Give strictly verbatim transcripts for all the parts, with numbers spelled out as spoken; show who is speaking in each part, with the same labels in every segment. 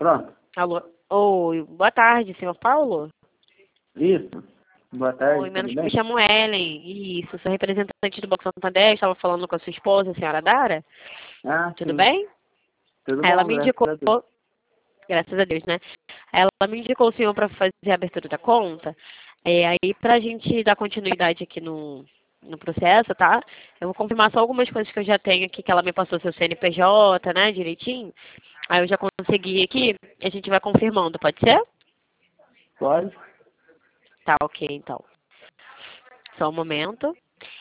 Speaker 1: Pronto.
Speaker 2: Alô? Oi, boa tarde, senhor Paulo?
Speaker 1: Isso. Boa tarde,
Speaker 2: Oi,
Speaker 1: tudo
Speaker 2: menos
Speaker 1: bem?
Speaker 2: me chamo Ellen. Isso, sou representante do Banco Santander, estava falando com a sua esposa, a senhora Dara.
Speaker 1: Ah,
Speaker 2: Tudo
Speaker 1: sim.
Speaker 2: bem?
Speaker 1: Tudo
Speaker 2: Ela
Speaker 1: bom,
Speaker 2: me
Speaker 1: graças
Speaker 2: indicou,
Speaker 1: a Deus.
Speaker 2: graças a Deus, né? Ela me indicou o senhor para fazer a abertura da conta. É, aí, para a gente dar continuidade aqui no, no processo, tá? Eu vou confirmar só algumas coisas que eu já tenho aqui, que ela me passou seu C N P J, né, direitinho. Aí eu já consegui aqui, e a gente vai confirmando, pode ser?
Speaker 1: Pode?
Speaker 2: Tá, ok, então. Só um momento.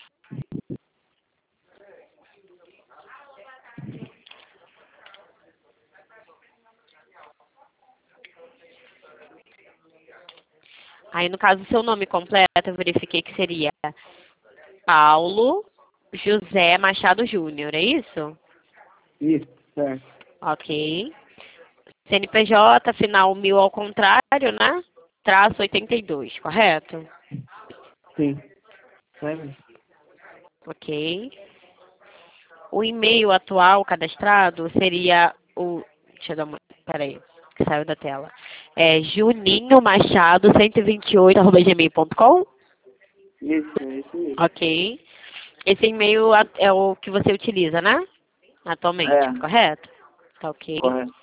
Speaker 2: Aí, no caso, seu nome completo, eu verifiquei que seria Paulo José Machado Júnior, é isso?
Speaker 1: Isso, certo.
Speaker 2: Ok. C N P J, final mil ao contrário, né? Traço oitenta e dois, correto?
Speaker 1: Sim. Certo.
Speaker 2: Ok. O e-mail atual cadastrado seria o... Deixa eu dar uma... Peraí, que saiu da tela. É juninho machado cento e vinte e oito arroba gmail ponto com?
Speaker 1: Isso, é isso mesmo.
Speaker 2: Ok. Esse e-mail a- é o que você utiliza, né? Atualmente,
Speaker 1: É,
Speaker 2: correto? Tá ok.
Speaker 1: correto.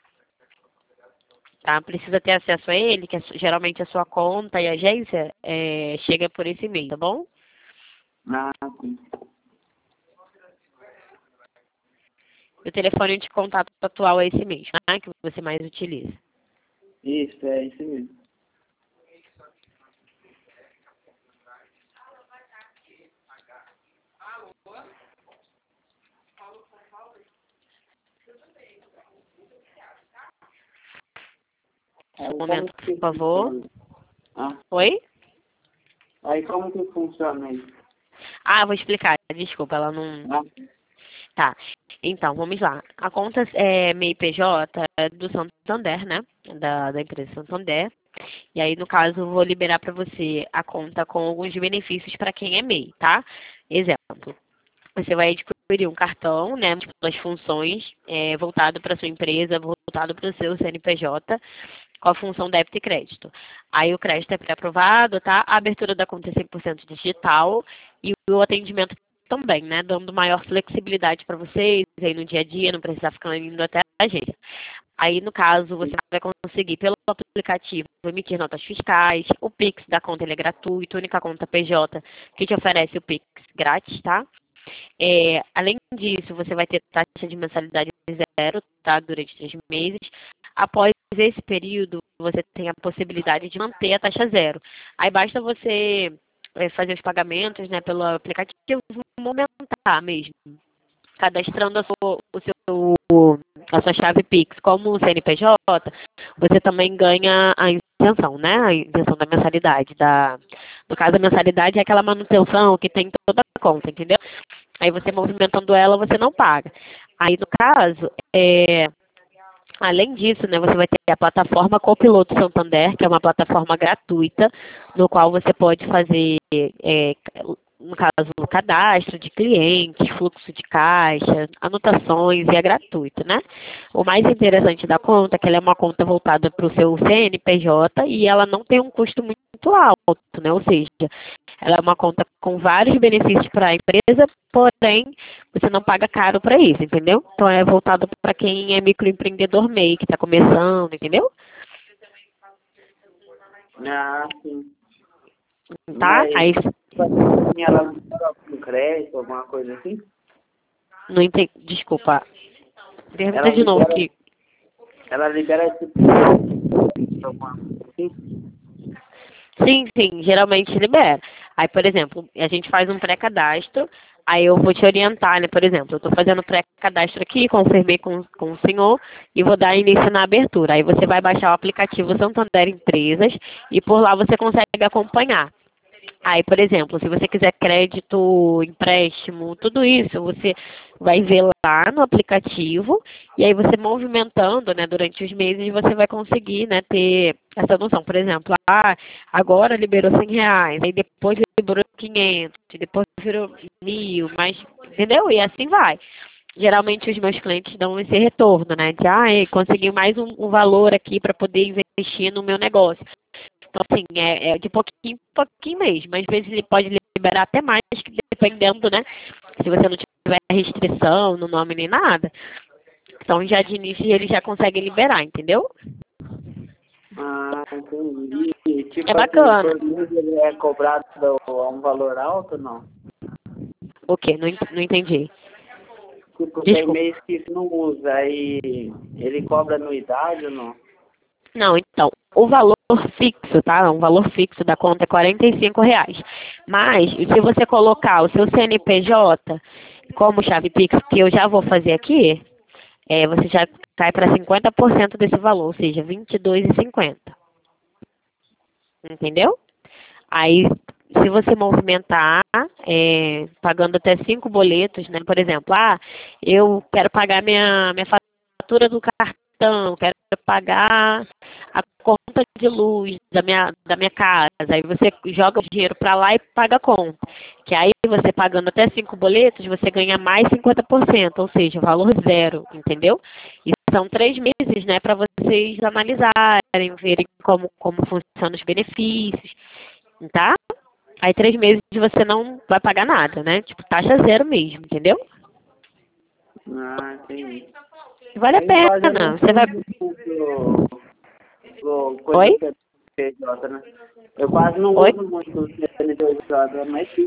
Speaker 2: Tá? Precisa ter acesso a ele, que é, su- geralmente a sua conta e agência é, chega por esse e-mail, tá bom?
Speaker 1: Ah, sim.
Speaker 2: O telefone de contato atual é esse mesmo, né? Que você mais utiliza.
Speaker 1: Isso, é isso mesmo.
Speaker 2: Só um
Speaker 1: Aí como
Speaker 2: momento,
Speaker 1: que
Speaker 2: por favor.
Speaker 1: funciona? Ah,
Speaker 2: Oi?
Speaker 1: aí como que funciona isso?
Speaker 2: Ah, vou explicar. Desculpa, ela não...
Speaker 1: Ah,
Speaker 2: Tá. Então, vamos lá. A conta é M E I P J é do Santander, né? Da, da empresa Santander. E aí, no caso, eu vou liberar para você a conta com alguns benefícios para quem é M E I, tá? Exemplo. Você vai adquirir um cartão, né, múltiplas funções, é, voltado para sua empresa, voltado para o seu C N P J, com a função débito e crédito. Aí o crédito é pré-aprovado, tá? A abertura da conta é cem por cento digital e o atendimento também, né, dando maior flexibilidade para vocês aí no dia a dia, não precisar ficar indo até a agência. Aí, no caso, você
Speaker 1: sim.
Speaker 2: vai conseguir, pelo aplicativo, emitir notas fiscais, o Pix da conta ele é gratuito, a única conta P J que te oferece o Pix grátis, tá? É, além disso, você vai ter taxa de mensalidade zero, tá? Durante três meses. Após esse período, você tem a possibilidade de manter a taxa zero. Aí basta você é, fazer os pagamentos, né, pelo aplicativo, movimentar mesmo, cadastrando a sua, o seu, a sua chave Pix como C N P J, você também ganha a isenção, né? A isenção da mensalidade. Da, no caso, a mensalidade é aquela manutenção que tem em toda a conta, entendeu? Aí você movimentando ela, você não paga. Aí, no caso, é, além disso, né, você vai ter a plataforma Copiloto Santander, que é uma plataforma gratuita, no qual você pode fazer, é, no caso, o cadastro de clientes, fluxo de caixa, anotações, e é gratuito, né? O mais interessante da conta é que ela é uma conta voltada para o seu C N P J e ela não tem um custo muito alto, né? Ou seja, ela é uma conta com vários benefícios para a empresa, porém, você não paga caro para isso, entendeu? Então, é voltado para quem é microempreendedor M E I, que está começando, entendeu?
Speaker 1: Ah, sim.
Speaker 2: Tá?
Speaker 1: Mas,
Speaker 2: Aí,
Speaker 1: tipo assim, ela libera com crédito, alguma coisa assim?
Speaker 2: não entendi, desculpa. Pergunta
Speaker 1: Ela
Speaker 2: de novo
Speaker 1: libera,
Speaker 2: que...
Speaker 1: ela libera tipo crédito, alguma coisa assim?
Speaker 2: Sim, sim, geralmente libera. Aí, por exemplo, a gente faz um pré-cadastro, aí eu vou te orientar, né? Por exemplo, eu estou fazendo pré-cadastro aqui, confirmei com, com o senhor e vou dar início na abertura. Aí você vai baixar o aplicativo Santander Empresas e por lá você consegue acompanhar. Aí, por exemplo, se você quiser crédito, empréstimo, tudo isso, você vai ver lá no aplicativo e aí você movimentando, né, durante os meses, você vai conseguir, né, ter essa noção. Por exemplo, ah, agora liberou cem reais, aí depois liberou quinhentos, depois virou mil, mas, entendeu? E assim vai. geralmente os meus clientes dão esse retorno, né? De, ah, consegui mais um, um valor aqui para poder investir no meu negócio. Então, assim, é, é de pouquinho em pouquinho mesmo. Às vezes ele pode liberar até mais, que dependendo, né? Se você não tiver restrição no nome nem nada. Então, já de início, ele já consegue liberar, entendeu?
Speaker 1: Ah, entendi. E, tipo
Speaker 2: É bacana.
Speaker 1: assim, por mês ele é cobrado a um valor alto ou não?
Speaker 2: O quê? Não, ent- não entendi.
Speaker 1: Tipo, tem
Speaker 2: Desculpa.
Speaker 1: mês que não usa, aí ele cobra anuidade ou não?
Speaker 2: Não, então, o valor fixo, tá? Um valor fixo da conta é quarenta e cinco reais. Mas, se você colocar o seu C N P J como chave Pix, que eu já vou fazer aqui, é, você já cai para cinquenta por cento desse valor, ou seja, vinte e dois reais e cinquenta centavos. Entendeu? Aí, se você movimentar, é, pagando até cinco boletos, né? Por exemplo, ah, eu quero pagar minha, minha fatura do cartão, quero pagar a conta de luz da minha, da minha casa. Aí você joga o dinheiro para lá e paga a conta. Que aí você pagando até cinco boletos, você ganha mais cinquenta por cento, ou seja, valor zero, entendeu? E são três meses, né, para vocês analisarem, verem como, como funcionam os benefícios, tá? Aí três meses você não vai pagar nada, né? Tipo, taxa zero mesmo, entendeu?
Speaker 1: Ah, entendi.
Speaker 2: Vale a
Speaker 1: Ele quase eu
Speaker 2: pena.
Speaker 1: não
Speaker 2: Você vai.
Speaker 1: uso muito o coisa
Speaker 2: Oi?
Speaker 1: do C N P J, né? Eu quase não
Speaker 2: Oi?
Speaker 1: uso muito o C N P J, mas sim.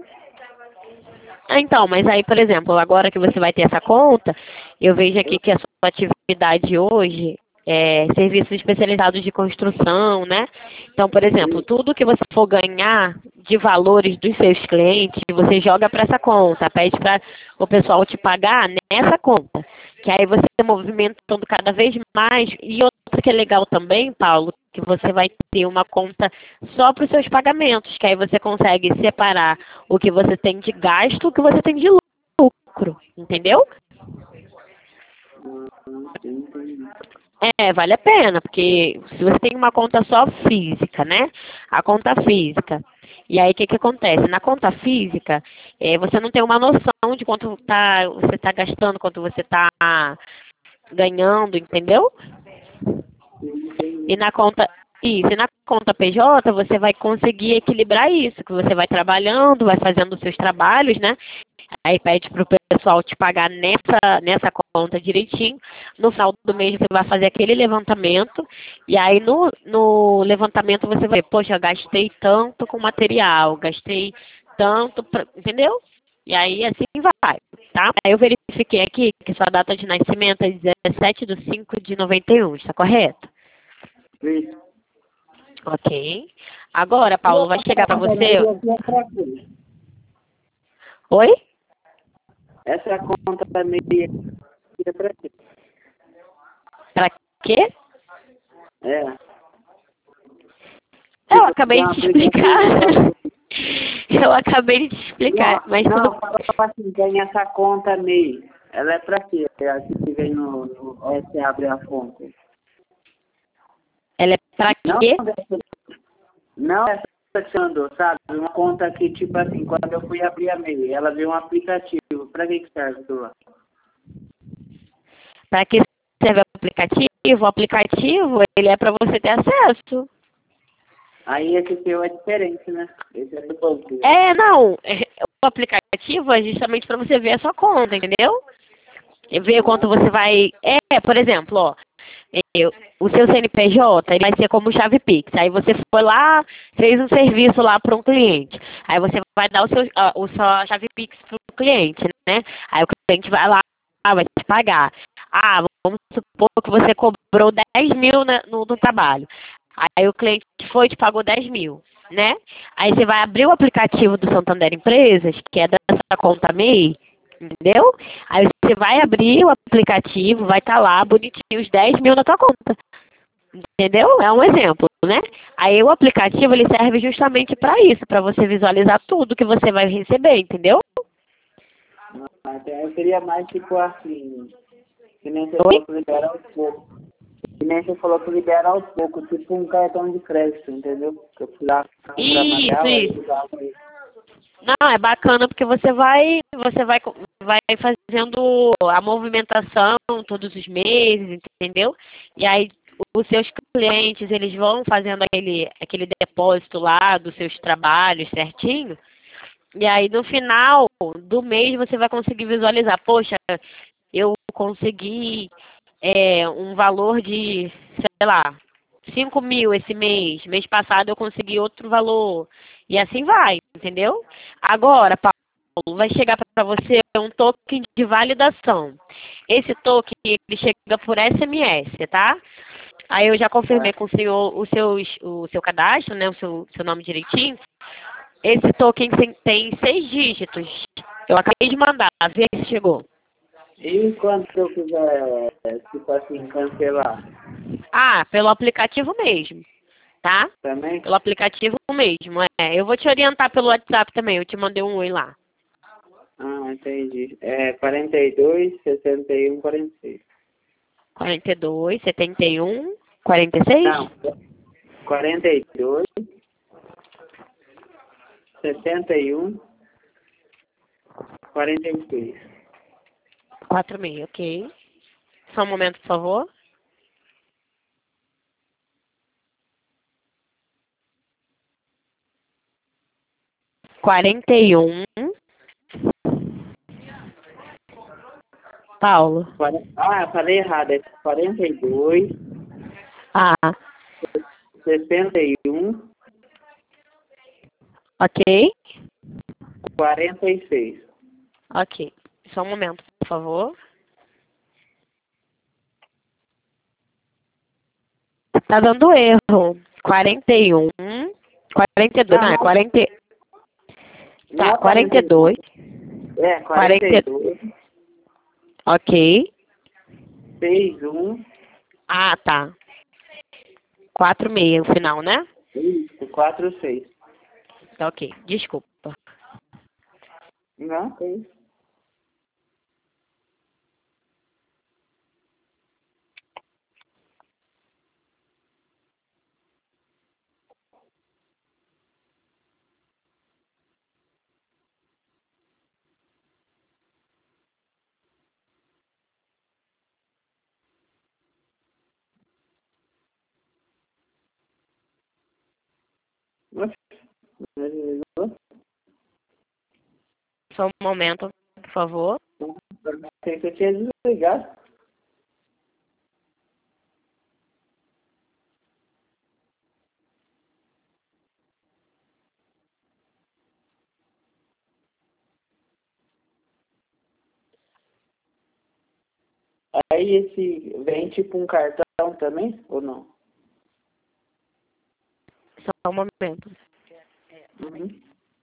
Speaker 2: Ah, então, mas aí, por exemplo, agora que você vai ter essa conta, eu vejo aqui que a sua atividade hoje é serviços especializados de construção, né? Então, por exemplo, tudo que você for ganhar de valores dos seus clientes, você joga para essa conta, pede para o pessoal te pagar nessa conta. Que aí você movimentando cada vez mais. E outra que é legal também, Paulo, que você vai ter uma conta só para os seus pagamentos, que aí você consegue separar o que você tem de gasto e o que você tem de lucro, entendeu? É, vale a pena, porque se você tem uma conta só física, né? A conta física. E aí o que, que acontece? Na conta física, é, você não tem uma noção de quanto tá, você está gastando, quanto você está ganhando, entendeu? E na conta, isso, e na conta P J você vai conseguir equilibrar isso, que você vai trabalhando, vai fazendo os seus trabalhos, né? Aí pede para o pessoal te pagar nessa, nessa conta direitinho. No final do mês você vai fazer aquele levantamento. E aí no, no levantamento você vai, poxa, gastei tanto com material, gastei tanto, pra, entendeu? E aí assim vai, tá? Aí eu verifiquei aqui que sua data de nascimento é dezessete de cinco de noventa e um, está correto?
Speaker 1: Isso.
Speaker 2: Ok. Agora, Paulo, vai chegar para você.
Speaker 1: Essa
Speaker 2: Oi?
Speaker 1: conta meia é pra quê?
Speaker 2: Para quê?
Speaker 1: É.
Speaker 2: Eu
Speaker 1: Tipo,
Speaker 2: acabei
Speaker 1: tem um
Speaker 2: de te explicar.
Speaker 1: aplicativo.
Speaker 2: Eu acabei de te explicar,
Speaker 1: Não,
Speaker 2: mas
Speaker 1: não,
Speaker 2: tudo.
Speaker 1: fala assim, tem essa conta M E I. Ela é pra quê? É a que vem no, no aí você abre a conta.
Speaker 2: Ela é pra
Speaker 1: Não,
Speaker 2: quê?
Speaker 1: dessa- não essa que você mandou, sabe? Uma conta que, tipo assim, quando eu fui abrir a M E I, ela veio um aplicativo. Pra que que serve aquilo lá?
Speaker 2: Para que serve o aplicativo? O aplicativo, ele é para você ter acesso.
Speaker 1: Aí esse seu é diferente, né? Esse é do banco.
Speaker 2: É, não. é- O aplicativo é justamente para você ver a sua conta, entendeu? E ver quanto você vai. É, por exemplo, ó. eu- o seu C N P J ele vai ser como chave Pix. Aí você foi lá, fez um serviço lá para um cliente. Aí você vai dar o seu, a, o sua chave Pix para o cliente, né? Aí o cliente vai lá, vai te pagar. Ah, vamos supor que você cobrou dez mil na- no, no trabalho. Aí o cliente foi e te pagou dez mil, né? Aí você vai abrir o aplicativo do Santander Empresas, que é dessa conta M E I, entendeu? Aí você vai abrir o aplicativo, vai estar lá bonitinho os dez mil na tua conta. Entendeu? É um exemplo, né? Aí o aplicativo ele serve justamente para isso, para você visualizar tudo que você vai receber, entendeu?
Speaker 1: Até eu queria mais, tipo assim, que nem você
Speaker 2: Oi?
Speaker 1: falou que libera aos poucos. Que nem você falou que libera aos poucos, tipo um cartão de crédito, entendeu? Que eu fui lá comprar
Speaker 2: Isso,
Speaker 1: material, aí
Speaker 2: isso.
Speaker 1: usava isso.
Speaker 2: Não, é bacana porque você vai, você vai, co- vai fazendo a movimentação todos os meses, entendeu? E aí os seus clientes, eles vão fazendo aquele, aquele depósito lá dos seus trabalhos certinho. E aí no final do mês você vai conseguir visualizar, poxa, eu consegui é, um valor de, sei lá, cinco mil esse mês. Mês passado eu consegui outro valor. E assim vai, entendeu? Agora, Paulo, vai chegar para você um token de validação. Esse token, ele chega por S M S, tá? Aí eu já confirmei
Speaker 1: Tá.
Speaker 2: com o senhor o seu, o seu cadastro, né? O seu, seu nome direitinho. Esse token tem, tem seis dígitos. Eu acabei de mandar, vê se chegou.
Speaker 1: E quando eu quiser, tipo assim, cancelar,
Speaker 2: Ah, pelo aplicativo mesmo, tá?
Speaker 1: também?
Speaker 2: Pelo aplicativo mesmo, é. Eu vou te orientar pelo WhatsApp também, eu te mandei um oi lá.
Speaker 1: Ah, entendi. É quarenta e dois, sessenta e um, quarenta e seis.
Speaker 2: quarenta e dois, setenta e um, quarenta e seis?
Speaker 1: Não, quarenta e dois, sessenta e um, quarenta e seis.
Speaker 2: quatro e meio, ok. Só um momento, por favor. quarenta e um, Paulo.
Speaker 1: Quaren- Ah, falei errado. É quarenta e dois,
Speaker 2: Ah,
Speaker 1: sessenta e um,
Speaker 2: ok.
Speaker 1: quarenta e seis.
Speaker 2: Ok. Só um momento, por favor. Tá dando erro. quarenta e um, quarenta e dois,
Speaker 1: Não,
Speaker 2: não, é
Speaker 1: não,
Speaker 2: quarenta,
Speaker 1: não
Speaker 2: tá,
Speaker 1: é quarenta e dois.
Speaker 2: quarenta e dois,
Speaker 1: É quarenta e
Speaker 2: quarenta,
Speaker 1: dois,
Speaker 2: ok.
Speaker 1: sessenta e um,
Speaker 2: Ah, tá. quatro e meio o final, né?
Speaker 1: isso, quarenta e seis.
Speaker 2: Tá, ok. Desculpa.
Speaker 1: Não, é isso. Oxe, mas-
Speaker 2: Só um momento, por favor.
Speaker 1: Tem que eu tinha desligado. Aí esse vem tipo um cartão também, ou não?
Speaker 2: Só um momento.
Speaker 1: Uhum.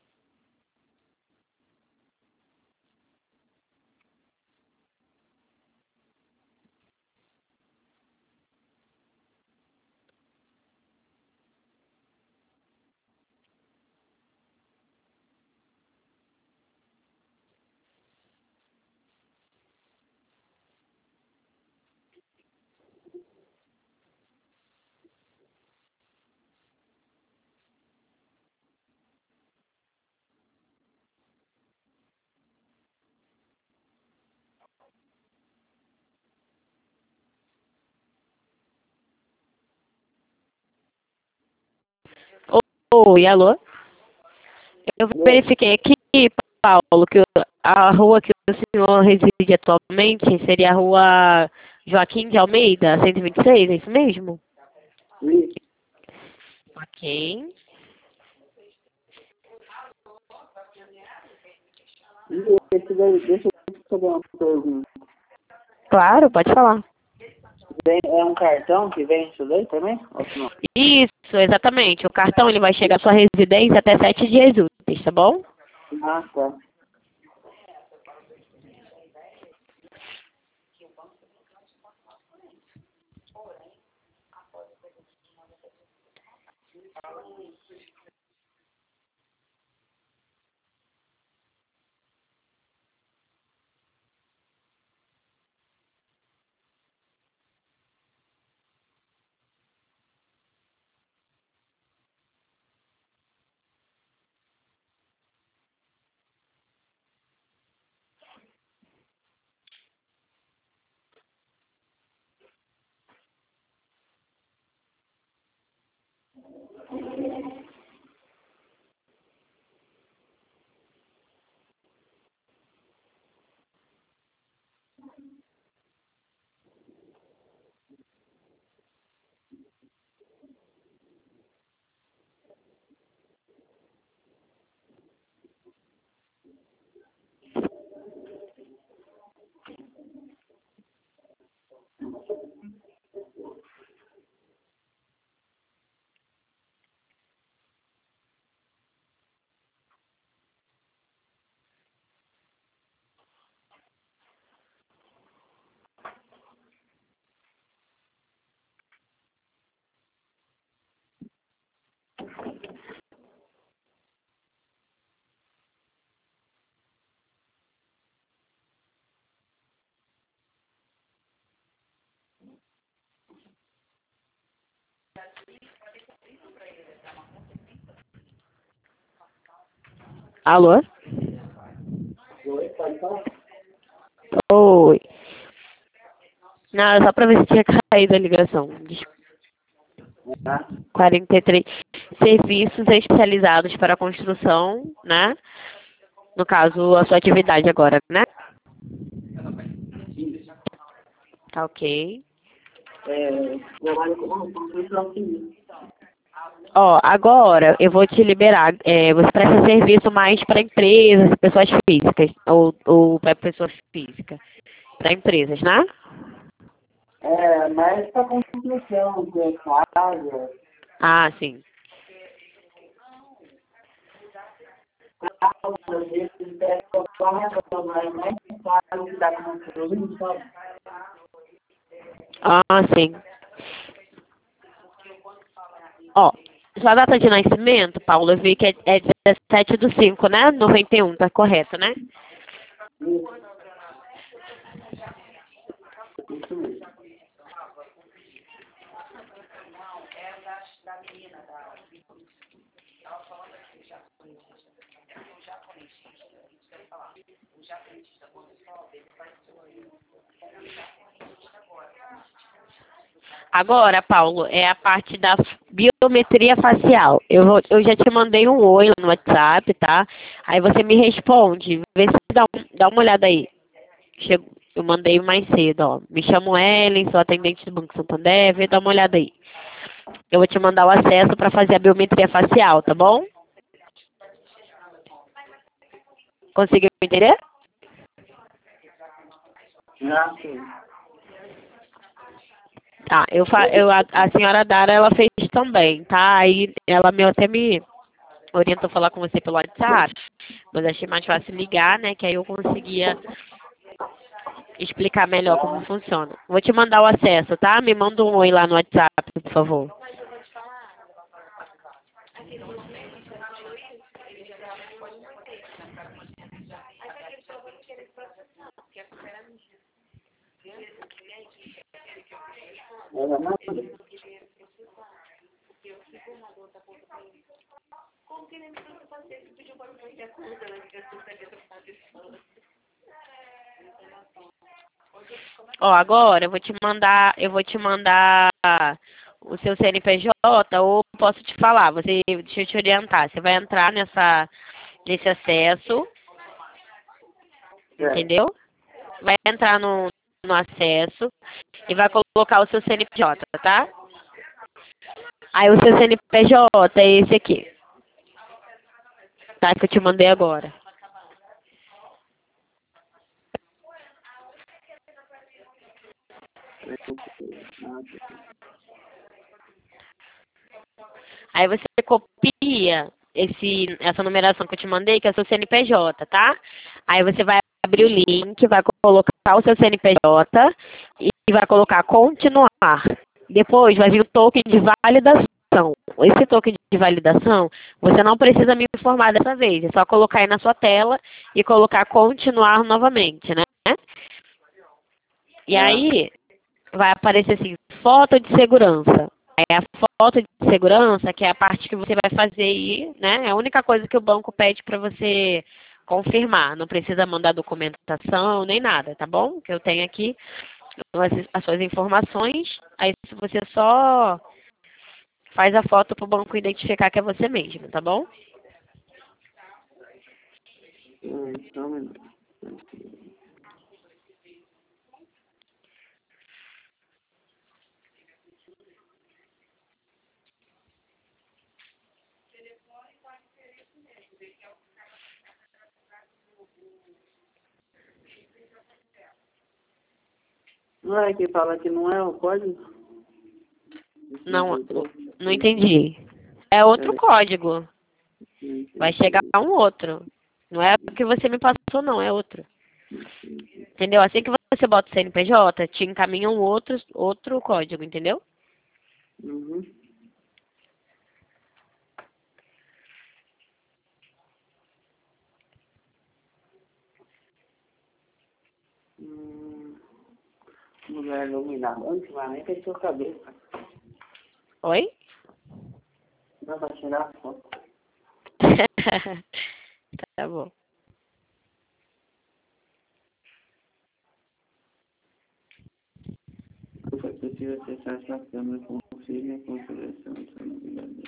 Speaker 2: Oi, alô? Eu verifiquei aqui, Paulo, que o- a rua que o senhor reside atualmente seria a rua Joaquim de Almeida, cento e vinte e seis, é isso mesmo?
Speaker 1: Isso.
Speaker 2: Ok.
Speaker 1: E esse daí, deixa eu fazer uma pergunta.
Speaker 2: Claro, pode falar.
Speaker 1: Vem- É um cartão que vem isso daí também? Ou não?
Speaker 2: Isso, exatamente. O cartão ele vai chegar à sua residência até sete dias úteis, tá bom?
Speaker 1: Ah, tá.
Speaker 2: Alô?
Speaker 1: Oi, pode falar?
Speaker 2: Oi. Não, só pra ver se tinha caído a ligação. Desculpa.
Speaker 1: Tá?
Speaker 2: quarenta e três serviços especializados para construção, né? No caso, a sua atividade agora, né? Tá ok.
Speaker 1: É, trabalho como construção civil.
Speaker 2: Ó, agora eu vou te liberar. É, você presta serviço mais para empresas, pessoas físicas, ou, ou para pessoas físicas. Para empresas, né?
Speaker 1: É, mas para construção, que é casa,
Speaker 2: Ah, sim.
Speaker 1: carro, às vezes, pega o carro, mas mais caro que dá construindo, sabe?
Speaker 2: Ah, sim. Ó, sua data de nascimento, Paulo, eu vi que é, é dezessete do cinco, né? noventa e um, tá correto, né?
Speaker 1: Isso, isso mesmo.
Speaker 2: Agora, Paulo, é a parte da biometria facial. Eu, vou, eu já te mandei um oi lá no WhatsApp, tá? Aí você me responde, vê se dá, um, dá uma olhada aí. Chego, eu mandei mais cedo, ó. Me chamo Ellen, sou atendente do Banco Santander, vê, dá uma olhada aí. Eu vou te mandar o acesso para fazer a biometria facial, tá bom? Conseguiu entender?
Speaker 1: Já, sim.
Speaker 2: Tá, eu, fa eu a, a senhora Dara, ela fez também, tá? Aí ela me, até me orientou a falar com você pelo WhatsApp, mas achei mais fácil ligar, né? Que aí eu conseguia explicar melhor como
Speaker 1: Tá.
Speaker 2: funciona. Vou te mandar o acesso, tá? Me manda um oi lá no WhatsApp, por favor.
Speaker 1: Ela manda.
Speaker 2: Ó, agora eu vou te mandar, eu vou te mandar o seu C N P J, ou posso te falar, você, deixa eu te orientar, você vai entrar nessa, nesse acesso,
Speaker 1: É.
Speaker 2: entendeu? Vai entrar no, no acesso e vai colocar o seu C N P J, tá? Aí o seu C N P J é esse aqui, tá? Que eu te mandei agora. Aí você copia esse, essa numeração que eu te mandei, que é o seu C N P J, tá? Aí você vai abrir o link, vai colocar o seu C N P J e vai colocar continuar. Depois vai vir o token de validação. Esse token de validação, você não precisa me informar dessa vez. É só colocar aí na sua tela e colocar continuar novamente, né? E
Speaker 1: Ah,
Speaker 2: aí vai aparecer assim, foto de segurança. É a foto de segurança, que é a parte que você vai fazer aí, né? É a única coisa que o banco pede para você confirmar. Não precisa mandar documentação nem nada, tá bom? Que eu tenho aqui as, as suas informações. Aí você só faz a foto para o banco identificar que é você mesmo, tá bom?
Speaker 1: hum, só um minuto. Não é que fala que não é o código?
Speaker 2: Não, não entendi. É outro
Speaker 1: É,
Speaker 2: código.
Speaker 1: não
Speaker 2: Vai chegar
Speaker 1: entendi.
Speaker 2: um outro. Não é o que você me passou, não, é outro. Entendeu? Assim que você bota o C N P J, te encaminha um outro, outro código, entendeu?
Speaker 1: Uhum. Hum, lugar iluminado. Antigamente é sua cabeça.
Speaker 2: Oi?
Speaker 1: Dá pra tirar a foto.
Speaker 2: Tá bom.
Speaker 1: Foi possível acessar essa câmera com auxílio e configuração do seu navegador.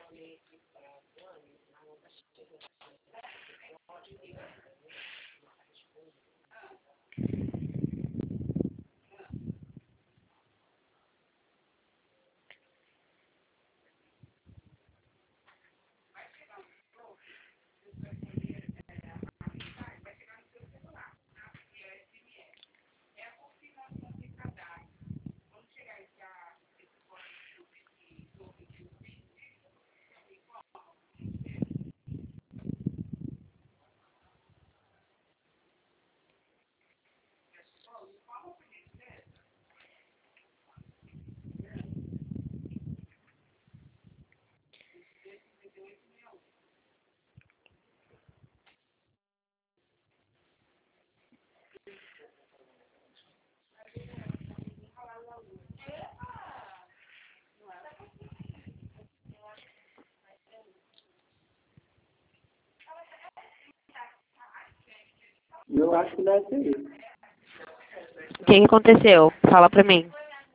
Speaker 1: Eu acho que deve ser isso.
Speaker 2: O que, que aconteceu? Fala pra mim.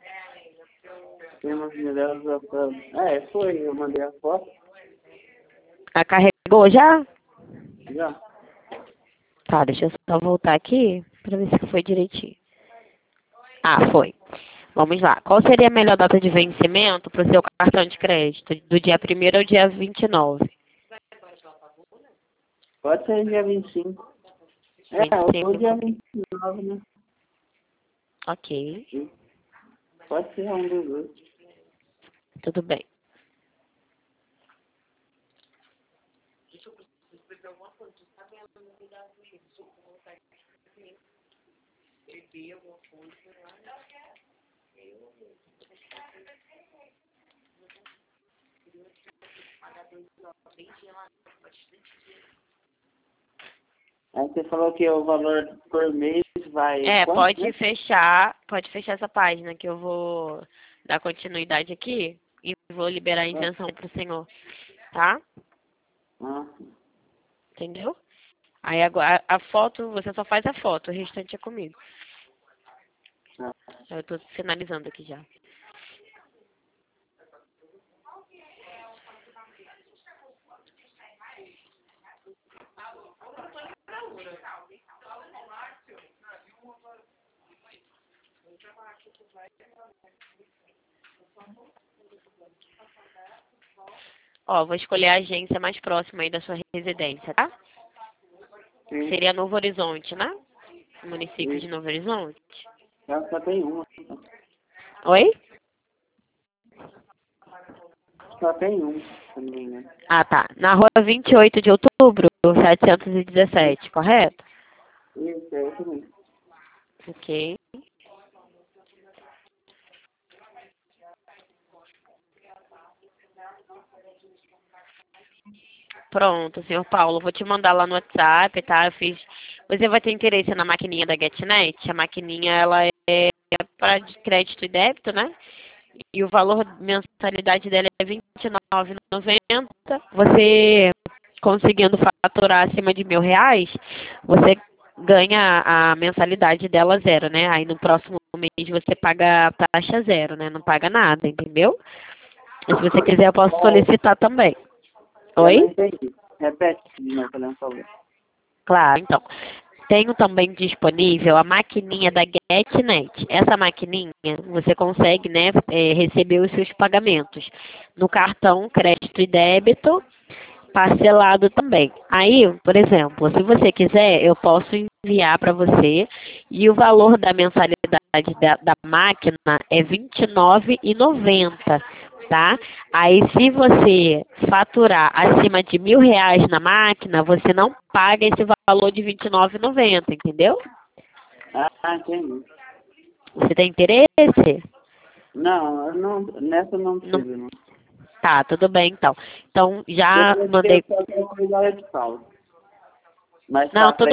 Speaker 1: Temos melhores opções. É, foi. Eu mandei a foto.
Speaker 2: Ah, carregou já?
Speaker 1: Já.
Speaker 2: Tá, deixa eu só voltar aqui pra ver se foi direitinho. Ah, foi. Vamos lá. Qual seria a melhor data de vencimento para o seu cartão de crédito? Do dia primeiro ao dia vinte e nove.
Speaker 1: Pode ser dia vinte e cinco. É,
Speaker 2: vinte e cinco.
Speaker 1: ou dia vinte e nove, né?
Speaker 2: Ok.
Speaker 1: Pode ser um dos dois.
Speaker 2: Tudo bem.
Speaker 1: Aí você falou que o valor por mês vai...
Speaker 2: É,
Speaker 1: quanto,
Speaker 2: pode
Speaker 1: né?
Speaker 2: fechar, pode fechar essa página que eu vou dar continuidade aqui e vou liberar a isenção para o senhor, tá?
Speaker 1: Ah,
Speaker 2: Entendeu? Aí agora a foto, você só faz a foto, o restante é comigo.
Speaker 1: ah.
Speaker 2: Eu tô finalizando aqui já. Ó, vou escolher a agência mais próxima aí da sua residência, tá?
Speaker 1: Sim.
Speaker 2: Seria Novo Horizonte, né? Município de
Speaker 1: Isso.
Speaker 2: Novo Horizonte.
Speaker 1: Já só tem uma.
Speaker 2: Oi?
Speaker 1: Só tem um também, né?
Speaker 2: Ah, tá. Na rua vinte e oito de outubro, setecentos e dezessete, correto?
Speaker 1: Isso, é isso mesmo.
Speaker 2: Ok. Pronto, senhor Paulo, vou te mandar lá no WhatsApp, tá? Eu fiz... Você vai ter interesse na maquininha da GetNet? A maquininha, ela é para crédito e débito, né? E o valor de mensalidade dela é vinte e nove reais e noventa centavos. Você conseguindo faturar acima de mil reais, você ganha a mensalidade dela zero, né? Aí no próximo mês você paga a taxa zero, né? Não paga nada, entendeu? E se você quiser, eu posso solicitar também.
Speaker 1: Eu não
Speaker 2: Oi?
Speaker 1: entendi. Repete de novo, por favor.
Speaker 2: Claro, então. Tenho também disponível a maquininha da GetNet. Essa maquininha, você consegue, né, é, receber os seus pagamentos no cartão, crédito e débito, parcelado também. Aí, por exemplo, se você quiser, eu posso enviar para você e o valor da mensalidade da, da máquina é vinte e nove reais e noventa centavos. Tá? Aí, se você faturar acima de mil reais na máquina, você não paga esse valor de vinte e nove reais e noventa centavos, entendeu?
Speaker 1: Ah, entendi.
Speaker 2: Você tem interesse?
Speaker 1: Não, eu não, nessa não
Speaker 2: Não.
Speaker 1: precisa, não.
Speaker 2: Tá, tudo bem, então. Então, já
Speaker 1: Depois
Speaker 2: mandei...
Speaker 1: eu só tenho cuidado de pau. Mas
Speaker 2: Não,
Speaker 1: pra
Speaker 2: tudo
Speaker 1: frente
Speaker 2: bem.
Speaker 1: eu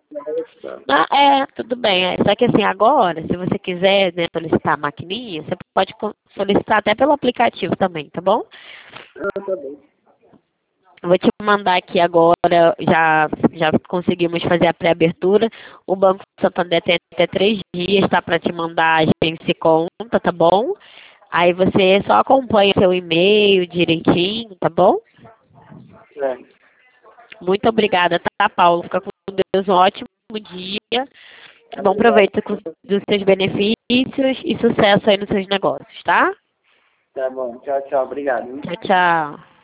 Speaker 2: Ah, é, tudo bem. É. Só que assim, agora, se você quiser, né, solicitar a maquininha, você pode co- solicitar até pelo aplicativo também, tá bom?
Speaker 1: Ah, tá bem.
Speaker 2: Eu vou te mandar aqui agora, já, já conseguimos fazer a pré-abertura. O Banco Santander tem até três dias, tá, para te mandar a agência e conta, tá bom? Aí você só acompanha seu e-mail direitinho, tá bom?
Speaker 1: É.
Speaker 2: Muito obrigada, tá, Paulo? Fica com Deus, um ótimo dia. Bom
Speaker 1: Obrigado.
Speaker 2: proveito com- dos seus benefícios e sucesso aí nos seus negócios, tá?
Speaker 1: Tá bom. Tchau, tchau. Obrigado.
Speaker 2: Tchau, tchau.